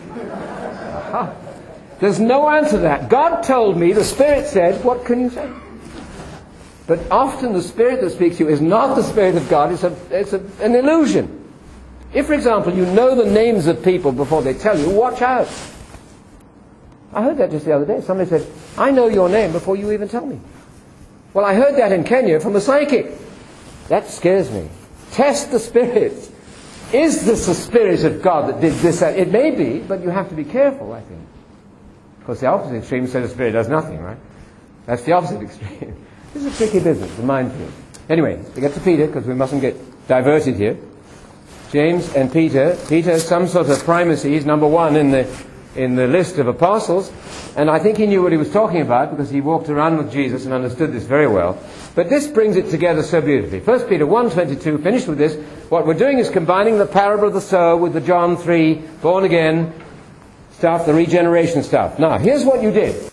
There's no answer to that. God told me, the Spirit said, what can you say? But often the Spirit that speaks to you is not the Spirit of God, it's an illusion. If, for example, you know the names of people before they tell you, watch out. I heard that just the other day. Somebody said, I know your name before you even tell me. Well, I heard that in Kenya from a psychic. That scares me. Test the spirits. Is this the Spirit of God that did this? It may be, but you have to be careful, I think. Because the opposite extreme says the Spirit does nothing, right? That's the opposite extreme. This is a tricky business, the minefield. Anyway, we get to Peter, because we mustn't get diverted here. James and Peter. Peter, some sort of primacy. He's number one in the list of apostles. And I think he knew what he was talking about, because he walked around with Jesus and understood this very well. But this brings it together so beautifully. 1 Peter 1:22, finished with this. What we're doing is combining the parable of the sower with the John 3, born again stuff, the regeneration stuff. Now, here's what you did.